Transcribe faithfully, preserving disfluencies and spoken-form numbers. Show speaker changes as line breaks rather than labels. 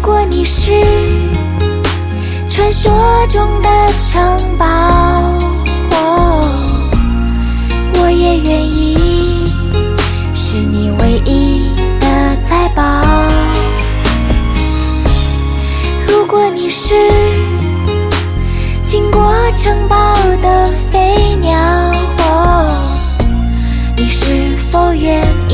果你是传说中的城堡，哦，我也愿意是你唯一的财宝。如果你是经过城堡的飞鸟，哦，你是否愿